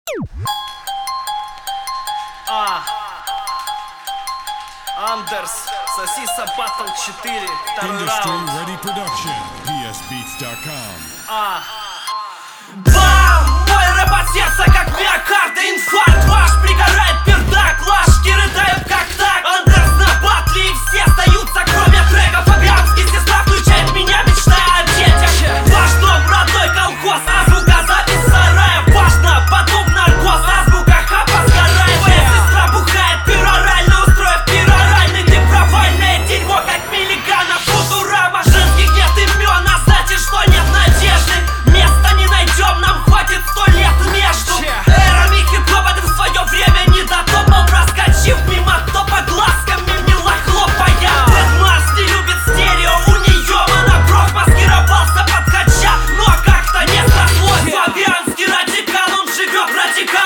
Андерс, Сосиса Батл 4, второй Industry раунд. Ready Production, psbeats.com. Бам! Мой рэп от сердца, как миокарда, инфаркт. Ваш пригорает пердак, ложки рыдают как так. Андерс на батле и все остаются, кроме треков. Агрянские сестра включает меня, мечтая о детях. Ваш дом, родной колхоз, азбука, запись сарая. Важно, потом наркоз, азбука, хапа сгорает. Твоя сестра бухает, перорально устроив пероральный. Ты провальное дерьмо, как миллигана, футурама. Женских нет имен, а значит, что нет надежды. Места не найдем, нам хватит 100 лет между эрами хип-хопа. Ты в свое время не дотопал, проскочив мимо топа глазками, мило хлопая. Дед Марс не любит стерео, у нее монокров. Маскировался под хача, но как-то не срослось. Фабианский радикал, он живет радикал.